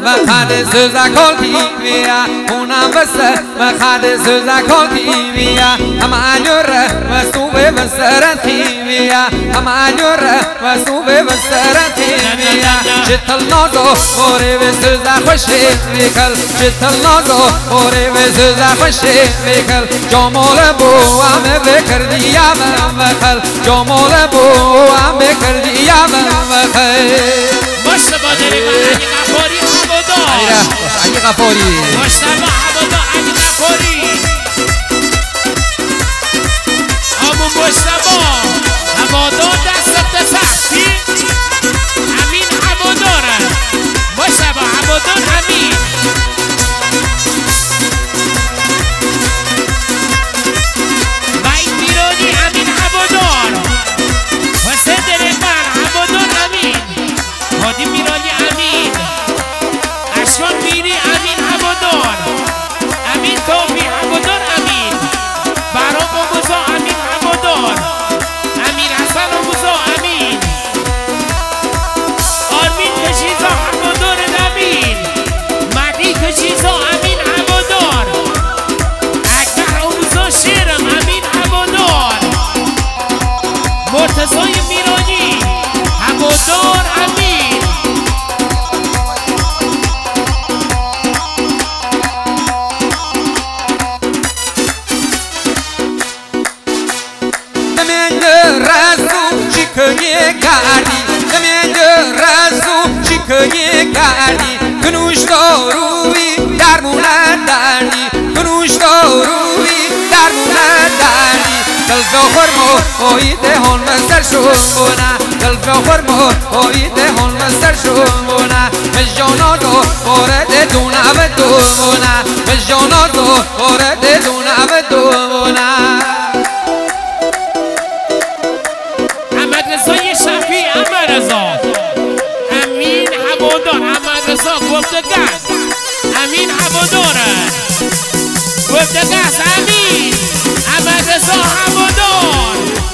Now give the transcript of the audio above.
مخد سوزکال کیویا اونم بسه مخد سوزکال کیویا همانیوره مسوبه بسرت کیویا همانیوره مسوبه بسرت کیویا شتل نازو خوره به سوزا خوشی میکل شتل نازو خوره به سوزا خوشی میکل جمال بو همه بکردی یا من مخل جمال بو همه کردی یا من مخل مشتبه داری علی غفاری عبودار علی غفاری مشتبه عبودار علی غفاری همون مشتبه عبودار دست سختی امین عبودار مشتبه عبودار امین وای میرونی امین عبودار واسه درمان عبودار امین هادی میرانی امین اشکان میری امین عبودار امین توفی عبودار امین برام آموزا امین عبودار امین حسن آموزا امین آرمین کشیزا عبودار امین مدی کشیزا امین عبودار اکبر آموزا شیرم امین عبودار مرتضای میرانی عبودار امین چیکاری کردی زمین رسو چیکاری کردی کنوش داروی درمونه دردی کنوش داروی درمونه دردی قلب خورمو هایده هون مستر شونه قلب خورمو هایده هون مستر شونه مجاناتو خورده دونه بدونه مجاناتو خورده دونه بدونه شفی احمد رضا امین عبودار احمد رضا گفتگاز امین عبودار گفتگاز امین احمد رضا عبودار